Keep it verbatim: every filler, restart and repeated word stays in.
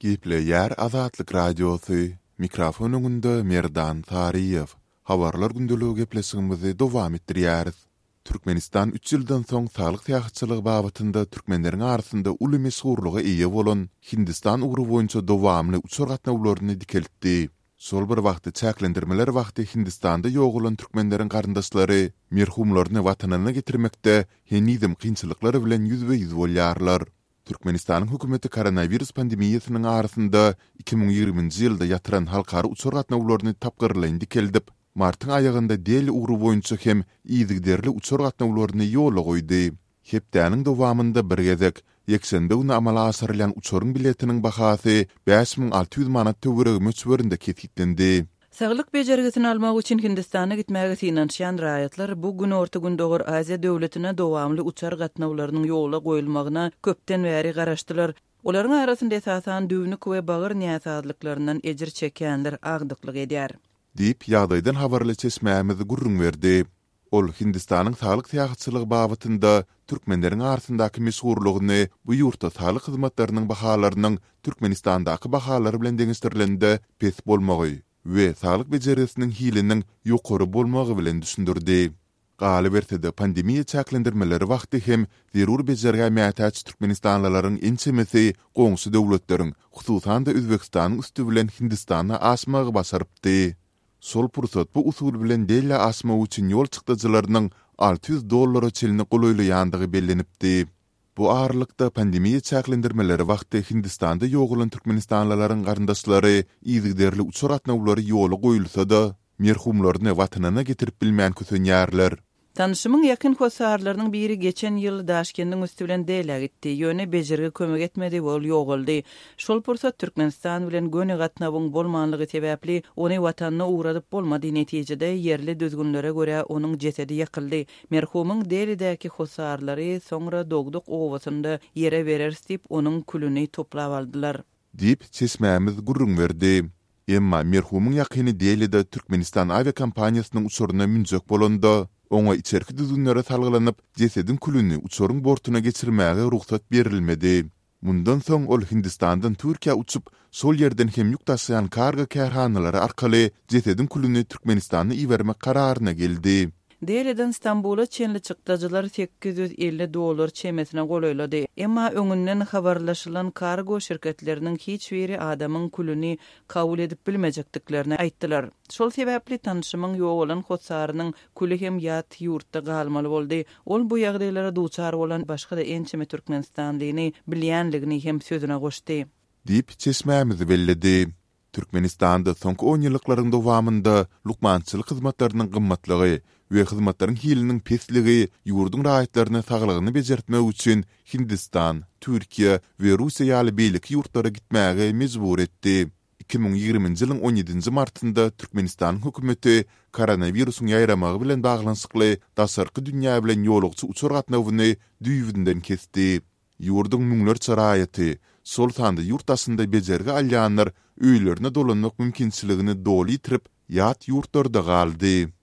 Giple yer Azatlyk Radiosu, mikrofon öňünde Merdan Tariýew. Habarlar gündölügi gepleşigimizi dowam etdirýäris. Türkmenistan üç ýyldan soň saglyk tähçiçiligi babatynda türkmenleriň arasynda uly meşhurlyga eýe bolan Hindistan ugru boýunça dowamly uçur gatnawlaryny dikeltdi. Şol bir wagtda çäklendirmeler wagty Hindistanda ýok bolan türkmenleriň garyndaşlary merhumlaryny watanyna getirmekde henizim kynçylyklary bilen ýüzbe-ýüz bolýarlar. Türkmenistanyň hökümeti koronavirus pandemiýasynyň arasynda iki bin ýigrimiji ýylda ýatyran halkary uçur gatnawlaryny tapgyrlaýyn dikeldip, martyň aýagynda deli ugru boýunça hem ýygyderli uçur gatnawlaryny ýola goýdy. Hepdäniň dowamynda bir gezek ýekşenbe güni amala aşyrylan uçuryň biletiniň bahasy beş min alty ýüz manat töweregi möçberinde kesiplendi. Saglyk bejergisini almak üçin Hindistana gitmäge synanşan raýatlar bu gün orta gün dogor Aziýa döwletine dowamly uçar gatnawlarynyň ýola goýulmagyna köpden bäri garaşdylar. Olaryň arasynda esasan düwnük we bagyr niýasazlyklaryndan ejir çekenler agdyklyk edýär. Diýip ýagdaýdan habarly çeşmämizi gurrun berdi. Ol Hindistanyň saglyk tähçiçiligi babatynda türkmenleriň arasyndaky meşhurlygyny bu ýurtda saglyk hyzmatlarynyň bahalarynyň Türkmenistandaky bahalary bilen deňişdirilende pes bolmagy we saglyk bejerisiniň hiliniň ýokary bolmagy bilen düşündirdi. Galy berse-de pandemiýa çäklendirmeleri wagty hem zerur bejerge mätäç türkmenistanlylaryň ençemesi goňşy döwletleriň, hususan da Özbekistanyň üstü bilen Hindistana aşmagy başarypdy. Sol pursat bu usul bilen delle asma üçin ýol çykdyjylarynyň alty ýüz dollara çelini golaýlaýandygy bellenipdi. Bu aralykda pandemiýa çäklendirmeleri wagty Hindistanda ýok bolan türkmenistanlylaryň garyndaşlary ýygyderli uçur gatnawlary ýola goýulsa-da merhumlaryny watanyna getirip bilmän kösenýärler. Tanışymyň ýakyn hosarlarynyň biri geçen ýyl Daşkendiň üstü bilen dele gitdi. Ýöne bejerge kömek etmedi, ol ýoguldy. Şol pursat Türkmenistan bilen göne gatnawyň bolmanlygy sebäpli ony watanyna uğradyp bolmady. Netijede yerli düzgünlere görä onuň jesedi ýakyldy. Merhumyň delidäki hosarlary soňra Dogduk owasynda ýere berer diýip onuň külüni toplap aldylar. Diýip çeşmämiz gurrun berdi. Emma merhumyň ýakyny delide Türkmenistan aviakompaniýasynyň uçuryna minjek bolanda oňa içerki düzgünlere salgylanyp jesedin külüni uçuryň bortuna geçirmäge ruhsat berilmedi. Mundan soň ol Hindistandan Türkiýe uçup şol ýerden hem ýük taşıyan karga kerhanalary arkaly jesedin külüni Türkmenistana iwermek kararyna geldi. Deleden İstanbul'a çenli çykdyjylar sekiz ýüz elli dollar çemesine golaýlady. Emma öňünden habarlaşylan kargo şirketleriniň hiç biri adamyň külüni kabul edip bilmejekdiklerini aýtdylar. Şol sebäpli tanışymyň ýok bolan hotsarynyň külü hem ýat ýurtda galmaly boldy. Ol bu ýagdaýlara duçar bolan başga da ençeme Türkmenistanlyny bilýänligini hem sözüne goşdy. Diýip çeşmämizi belledi. Türkmenistanda soňky on ýyllyklaryň dowamynda lukmançylyk hyzmatlarynyň gymmatlygy we hyzmatlaryň hiliniň pesligi ýurdun raýatlaryny saglygyny bejertmek üçin Hindistan, Türkiýe we Russiýa ýaly beýlik ýurtlara gitmäge mejbur etdi. iki bin ýigrimiji ýylyň on ýedinji martynda Türkmenistan hökümeti koronawirusyň ýaýramagy bilen baglanyşykly daşarky dünýä bilen ýolugçy uçur gatnawyny düýbünden kesdi. Ýurdun müňlerçe raýaty sol sanda ýurtasynda bejerge alýanlar öýlerine dolanmak mümkinçiligini doly ýitirip ýat ýurtlarda galdy.